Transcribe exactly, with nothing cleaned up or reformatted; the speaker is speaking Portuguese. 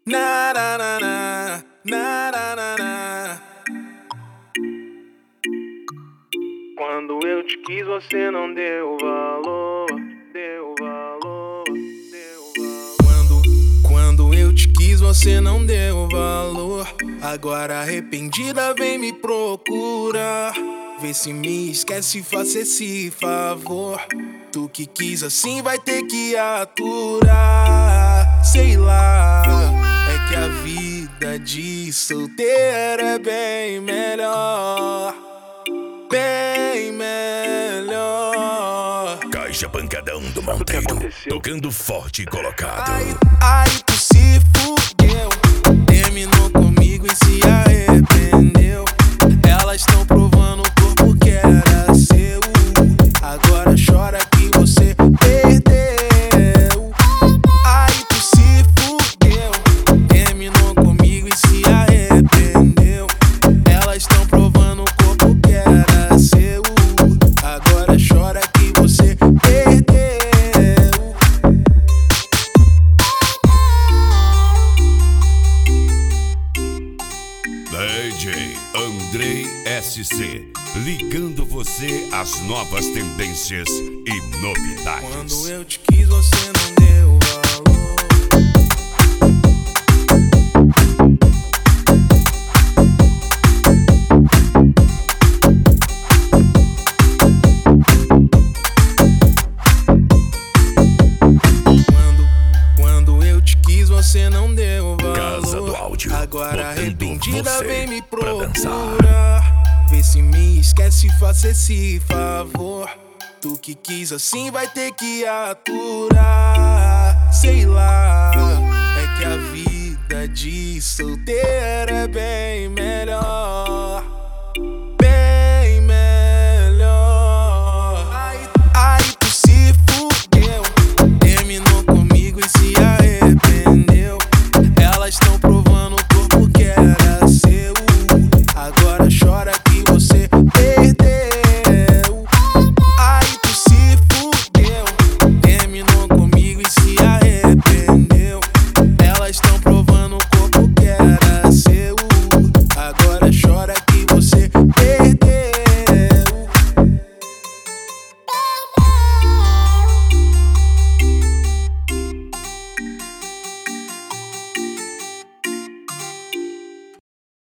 Na, na, na, na, na, na, na, na. Quando eu te quis, você não deu valor. Deu valor, deu valor. Quando, quando eu te quis, você não deu valor. Agora arrependida vem me procurar. Vê se me esquece, faça esse favor. Tu que quis assim vai ter que aturar. Sei lá, é que a vida de solteiro é bem melhor. Bem melhor. Caixa Pancadão do Monteiro, tocando forte e colocado. Ai, ai, tu se fudeu. Terminou comigo e se arrependeu. Elas estão provando o corpo que era seu. Agora chora que você perdeu. Ai, tu se fudeu. Terminou comigo e se arrependeu. Elas estão provando o corpo que era seu. Agora chora que você perdeu. D J Andrei S C, ligando você às novas tendências e novidades. Quando eu te quis, você não deu valor. Quando, quando eu te quis, você não deu valor. Casa do Áudio, agora botando arrependida você vem me pra dançar. procurar. Vê se me esquece, faça esse favor. Tu que quis assim vai ter que aturar. Sei lá, é que a vida de solteiro é bem melhor.